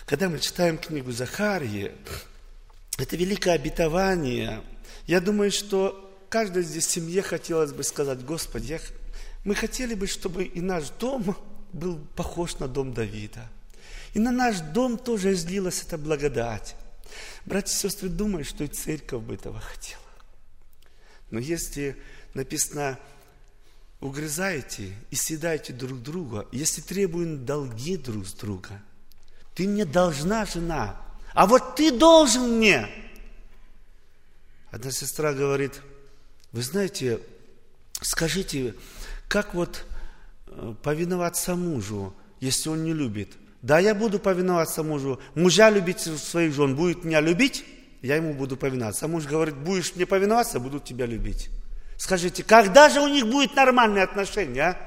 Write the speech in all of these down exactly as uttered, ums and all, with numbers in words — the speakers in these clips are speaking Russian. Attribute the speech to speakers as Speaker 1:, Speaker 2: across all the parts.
Speaker 1: Когда мы читаем книгу Захарии, это великое обетование. Я думаю, что каждой здесь семье хотелось бы сказать: Господи, я, мы хотели бы, чтобы и наш дом был похож на дом Давида. И на наш дом тоже излилась эта благодать. Братья и сестры, думаю, что и церковь бы этого хотела. Но если написано: угрызаете и съедаете друг друга, если требуем долги друг с друга, ты мне должна, жена, а вот ты должен мне. Одна сестра говорит: вы знаете, скажите, как вот повиноваться мужу, если он не любит? Да, я буду повиноваться мужу. Мужья любить своих жен, будет меня любить, я ему буду повиноваться. А муж говорит: будешь мне повиноваться, буду тебя любить. Скажите, когда же у них будет нормальные отношения, а?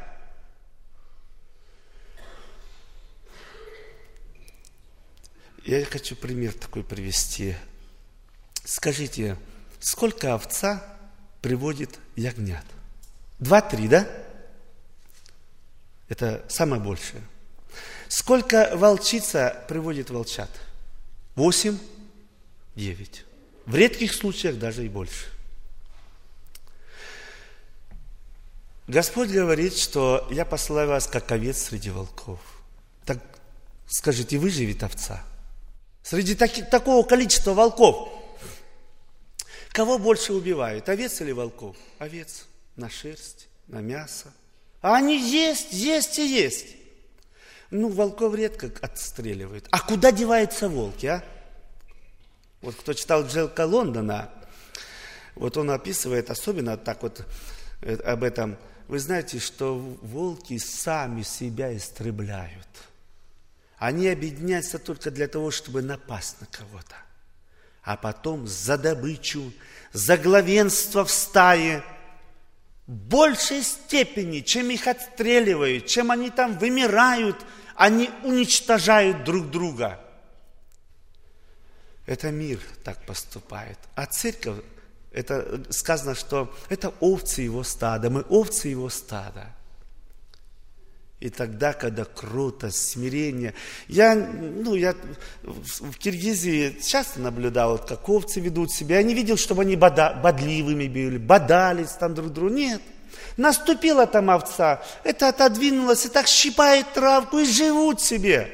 Speaker 1: Я хочу пример такой привести. Скажите, сколько овца приводит ягнят? Два-три, да? Это самое большее. Сколько волчица приводит волчат? Восемь, девять. В редких случаях даже и больше. Господь говорит, что я посылаю вас, как овец среди волков. Так скажите, выживет овца? Среди таких, такого количества волков. Кого больше убивают, овец или волков? Овец на шерсть, на мясо. А они есть, есть и есть. Ну, волков редко отстреливают. А куда деваются волки, а? Вот кто читал Джека Лондона, вот он описывает особенно так вот об этом. Вы знаете, что волки сами себя истребляют. Они объединяются только для того, чтобы напасть на кого-то. А потом за добычу, за главенство в стае, в большей степени, чем их отстреливают, чем они там вымирают, они уничтожают друг друга. Это мир так поступает. А церковь, это сказано, что это овцы его стада, мы овцы его стада. И тогда, когда кротость, смирение. Я, ну, я в Киргизии часто наблюдал, вот, как овцы ведут себя. Я не видел, чтобы они бода, бодливыми были, бодались там друг другу. Нет. Наступила там овца, это отодвинулась и так щипает травку и живут себе.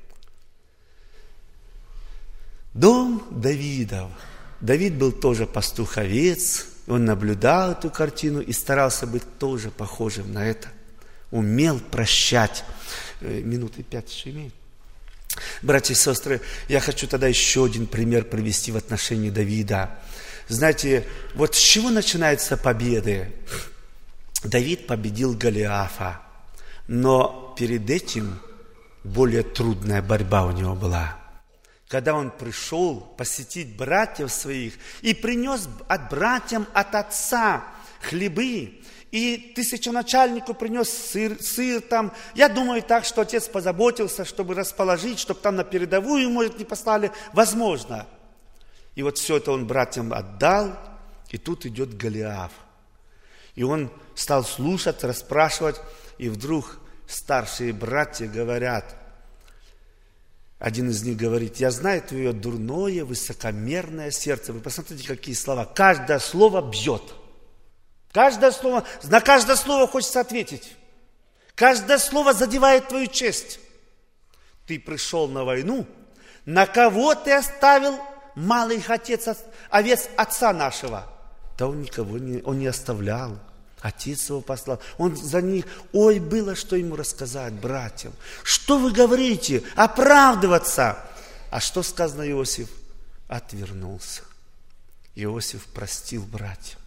Speaker 1: Дом Давидов. Давид был тоже пастух-овец. Он наблюдал эту картину и старался быть тоже похожим на это. Умел прощать. Минуты пять еще имеет. Братья и сестры, я хочу тогда еще один пример привести в отношении Давида. Знаете, вот с чего начинаются победы? Давид победил Голиафа, но перед этим более трудная борьба у него была. Когда он пришел посетить братьев своих и принес от братьям от отца хлебы, и тысяченачальнику принес сыр, сыр там. Я думаю так, что отец позаботился, чтобы расположить, чтобы там на передовую, может, не послали. Возможно. И вот все это он братьям отдал, и тут идет Голиаф. И он стал слушать, расспрашивать, и вдруг старшие братья говорят, один из них говорит: я знаю твое дурное, высокомерное сердце. Вы посмотрите, какие слова. Каждое слово бьет. Каждое слово, на каждое слово хочется ответить. Каждое слово задевает твою честь. Ты пришел на войну, на кого ты оставил малых отец, овец отца нашего? Да он никого не, он не оставлял. Отец его послал. Он за них, ой, было что ему рассказать братьям. Что вы говорите? Оправдываться. А что сказано Иосиф? Отвернулся. Иосиф простил братьям.